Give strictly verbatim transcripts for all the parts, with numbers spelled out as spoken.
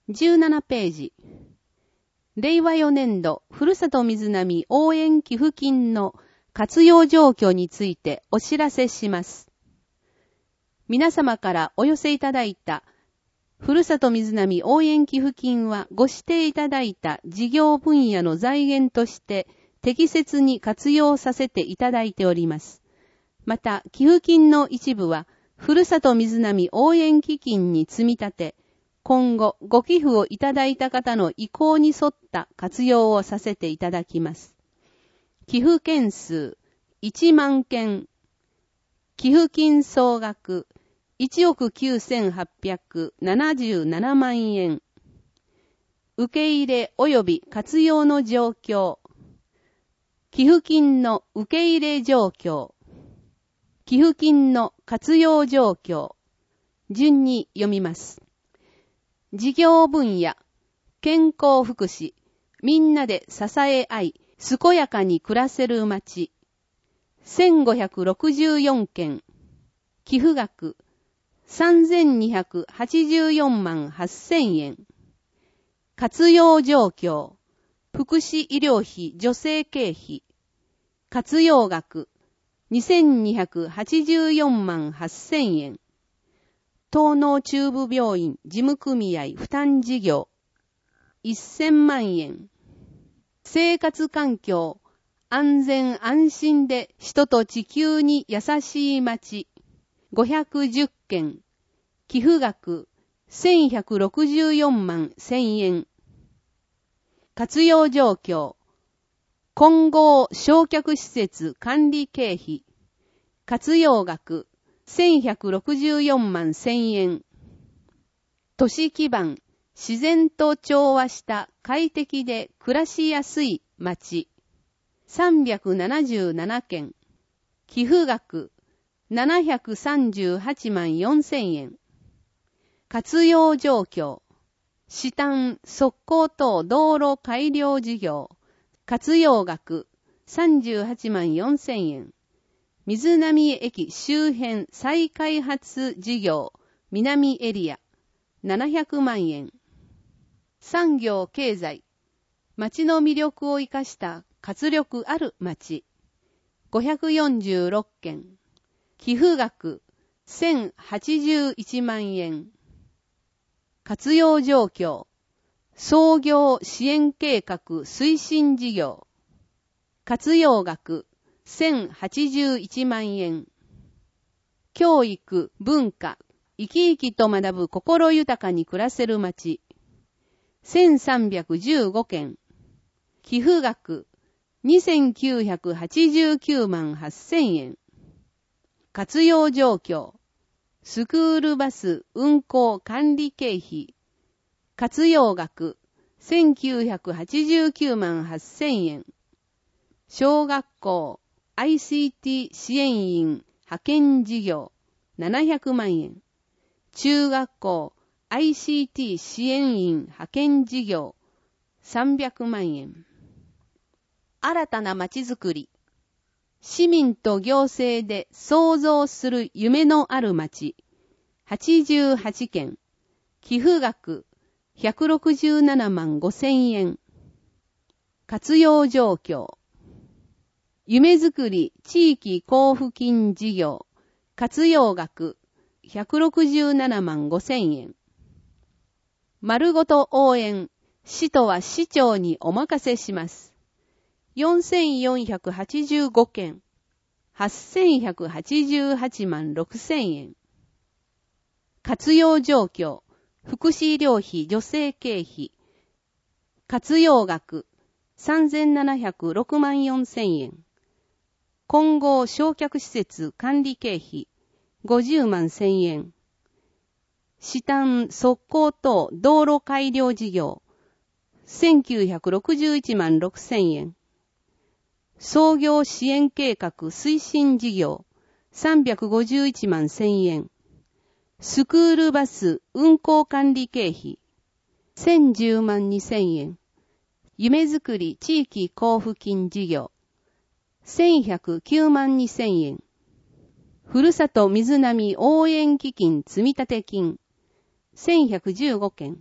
じゅうななページ。令和よねん度ふるさと水波応援寄付金の活用状況についてお知らせします。皆様からお寄せいただいたふるさと水波応援寄付金はご指定いただいた事業分野の財源として適切に活用させていただいております。また、寄付金の一部はふるさと水波応援基金に積み立て、今後ご寄付をいただいた方の意向に沿った活用をさせていただきます。寄付件数いちまんけん、寄付金総額いちおくきゅうせんはっぴゃくななじゅうななまんえん。受け入れ及び活用の状況。寄付金の受け入れ状況。寄付金の活用状況。順に読みます。事業分野、健康福祉、みんなで支え合い、健やかに暮らせる街。せんごひゃくろくじゅうよんけん。寄付額、さんぜんにひゃくはちじゅうよんまんはっせんえん。活用状況、福祉医療費助成経費。活用額、にせんにひゃくはちじゅうよんまんはっせんえん。東農中部病院事務組合負担事業、せんまんえん。生活環境、安全安心で人と地球に優しい街、ごひゃくじゅっけん。寄付額、せんひゃくろくじゅうよんまんせんえん。活用状況、混合焼却施設管理経費。活用額、せんひゃくろくじゅうよんまんせんえん。都市基盤、自然と調和した快適で暮らしやすい街。さんびゃくななじゅうななけん。寄付額、ななひゃくさんじゅうはちまんよんせんえん。活用状況。市端、側溝等道路改良事業。活用額、さんじゅうはちまんよんせんえん。水波駅周辺再開発事業、南エリア、ななひゃくまんえん。産業経済、町の魅力を生かした活力ある町、ごひゃくよんじゅうろっけん。寄付額、せんはちじゅういちまんえん。活用状況、創業支援計画推進事業。活用額、せんはちじゅういちまんえん。教育、文化、生き生きと学ぶ心豊かに暮らせる街。せんさんびゃくじゅうごけん。寄付額、にせんきゅうひゃくはちじゅうきゅうまんはっせんえん。活用状況、スクールバス運行管理経費。活用額、せんきゅうひゃくはちじゅうきゅうまんはっせんえん。小学校、アイシーティー 支援員派遣事業、ななひゃくまんえん。中学校、アイシーティー 支援員派遣事業、さんびゃくまんえん。新たなまちづくり。市民と行政で創造する夢のある街、はちじゅうはちけん。寄付額、ひゃくろくじゅうななまんごせんえん。活用状況。夢づくり地域交付金事業、活用額、ひゃくろくじゅうななまんごせんえん。丸ごと応援、市とは市長にお任せします。よんせんよんひゃくはちじゅうごけん、はっせんひゃくはちじゅうはちまんろくせんえん。活用状況、福祉医療費助成経費。活用額、さんぜんななひゃくろくまんよんせんえん。混合焼却施設管理経費、ごじゅうまんせんえん。市端側溝等道路改良事業、せんきゅうひゃくろくじゅういちまんろくせんえん。創業支援計画推進事業、さんびゃくごじゅういちまんせんえん。スクールバス運行管理経費、せんじゅうまんにせんえん。夢づくり地域交付金事業、せんひゃくきゅうまんにせんえん。ふるさと水波応援基金積立金、せんひゃくじゅうごけん。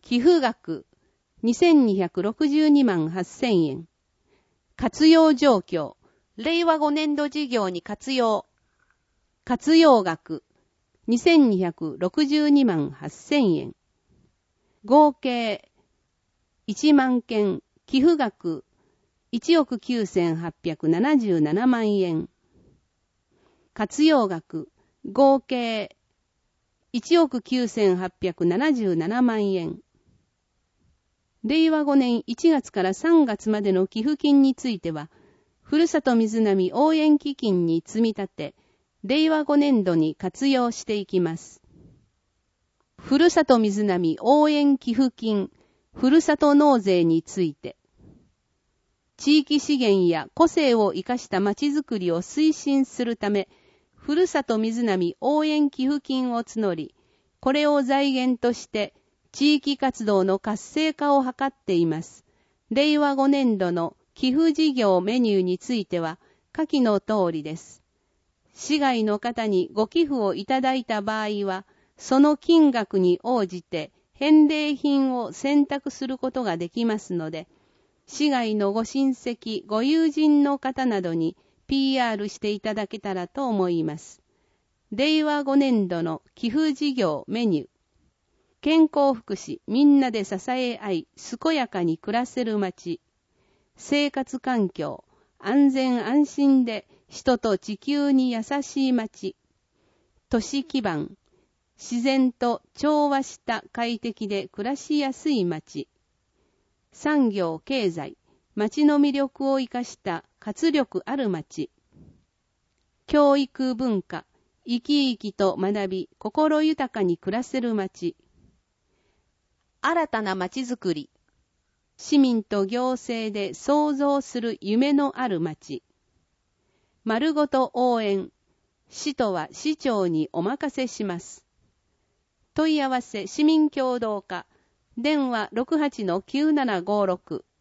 寄付額にせんにひゃくろくじゅうにまんはっせんえん。活用状況、れいわごねんど事業に活用。活用額にせんにひゃくろくじゅうにまんはっせんえん。合計いちまんけん、寄付額いちおくきゅうせんはっぴゃくななじゅうななまんえん。活用額合計いちおくきゅうせんはっぴゃくななじゅうななまんえん。れいわごねんいちがつからさんがつまでの寄付金については、ふるさと水波応援基金に積み立て、れいわごねんどに活用していきます。ふるさと水波応援寄付金、ふるさと納税について、地域資源や個性を生かしたまちづくりを推進するため、ふるさと水波応援寄付金を募り、これを財源として地域活動の活性化を図っています。れいわごねんどの寄付事業メニューについては下記の通りです。市外の方にご寄付をいただいた場合は、その金額に応じて返礼品を選択することができますので、市外のご親戚、ご友人の方などに ピーアール していただけたらと思います。れいわごねんどの寄付事業メニュー。健康福祉、みんなで支え合い、健やかに暮らせる街。生活環境、安全安心で人と地球に優しい街。都市基盤、自然と調和した快適で暮らしやすい街。産業経済、街の魅力を生かした活力ある街。教育文化、生き生きと学び、心豊かに暮らせる街。新たな街づくり。市民と行政で創造する夢のある街。丸ごと応援。市とは市長にお任せします。問い合わせ市民協働課。電話 ろくはちのきゅうななごろく